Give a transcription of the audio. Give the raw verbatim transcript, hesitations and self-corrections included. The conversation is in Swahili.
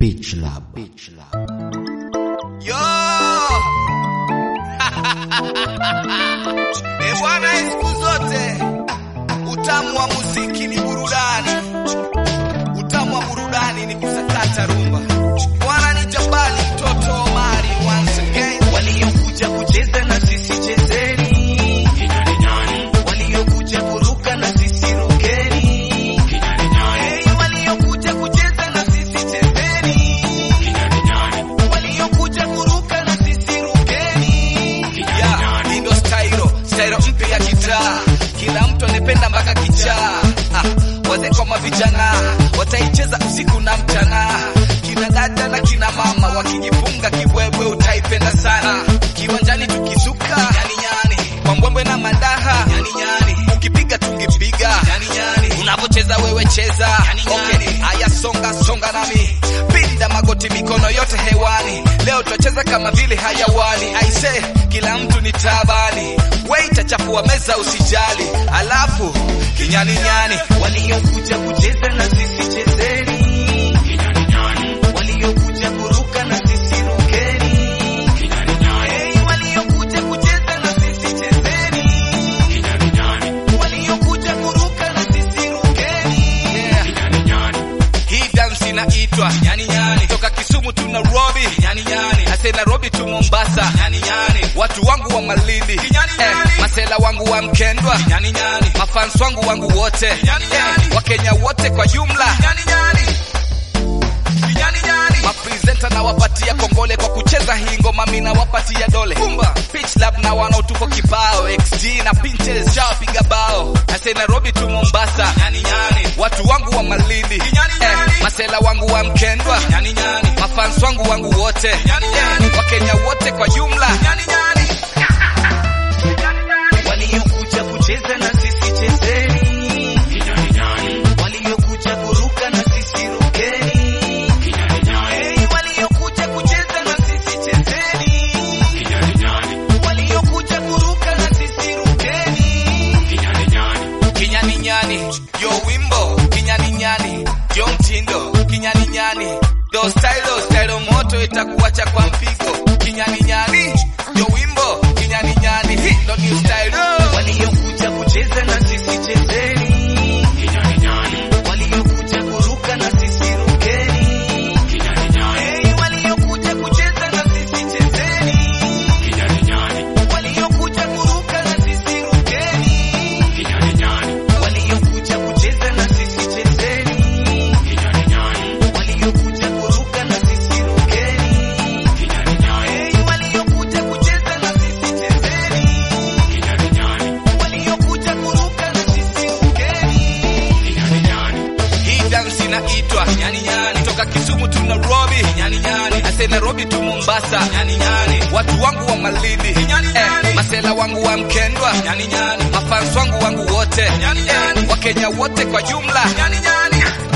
Beach Lab. Beach Lab. Yo! E bwana, siku zote utamu wa muziki ni burudani. Utamu wa burudani ni kusakata rumba. Bwana ni Jabali mtoto Omari once again. Waliokuja kucheza na sisi chezeni. Waliokuja kuruka na sisi rukeni. Hey, waliokuja kucheza na sisi chezeni. Waliokuja kuruka na sisi rukeni. Ya, hii ndo stylo, stylo mpya ya gitaa. Kila mtu anapenda mpaka kichaa. Ah, wazee kama vijana wataicheza usiku na mchana. Kina dada na kina mama wakijifunga kibwebwe utaipenda sana. Kiwanjani tukisuka yani yani, kwa mbwembwe na mandaha yani yani, ukipiga tungipiga yani yani, unapocheza wewe cheza yani yani. Okay, haya songa songa nami, pinda magoti mikono yote hewani. Leo tutacheza kama vile hayawani. I say kila mtu ni tabani, waita chafua meza usijali. Alafu kinyani nyani, waliokuja kucheza na sisi chezeni. Waliokuja kuruka na sisi rukeni. Hey, waliokuja kucheza na sisi chezeni. Waliokuja kuruka na sisi rukeni. Yeah. Hii dance inaitwa nyani nyani. Toka Kisumu tu Nairobi nyani nyani. Ase Nairobi tu Mombasa nyani nyani. Watu wangu wa Malindi eh, masela wangu wa Mkendwa nyani nyani. Mafans wangu wangu wote nyani nyani. Eh, Wakenya wote kwa jumla nyani nyani. Nyani nyani. Mapresenta na wapatia kongole kwa kucheza hii ngoma, mimi na wapatia dole. Kumba Beach Lab na wanaotuko kibao X G na Pinterest chao piga bao. Ase Nairobi tu Mombasa nyani nyani. Watu wangu wa Malindi nyani nyani. Eh, masela wangu wa Mkendwa nyani nyani. Mafans wangu wangu wote nyani nyani. Eh, Wakenya wote kwa jumla nyani nyani. Waliokuja kucheza na sisi chezeni. Waliokuja kuruka na sisi rukeni. Hey, waliokuja kucheza na sisi chezeni. Waliokuja kuruka na sisi rukeni. Kinyani nyani, yo wimbo. Kinyani nyani, yo mtindo. Kinyani nyani, do stylo, stylo moto itakuacha kwa mpigo. Kinyani nyani, yo wimbo. Kinyani nyani, hii ndo new style. Waliokuja kucheza na sisi chezeni. Waliokuja kuruka na sisi rukeni. Hey, waliokuja kucheza na sisi chezeni. Waliokuja kuruka na sisi rukeni. Waliokuja kucheza na sisi chezeni. Waliokuja kuruka na sisi rukeni. Hey, waliokuja kucheza na sisi chezeni. Waliokuja kuruka na sisi rukeni. Hii dance inaitwa nyani nyani. Toka Kisumu tu Nairobi nyani nyani. Ase Nairobi tu Mombasa nyani nyani. Watu wangu wa Malindi nyani nyani. Eh, masela wangu wa Mkendwa nyani nyani. Mafans wangu wangu wote nyani nyani. Wakenya wote kwa jumla nyani nyani.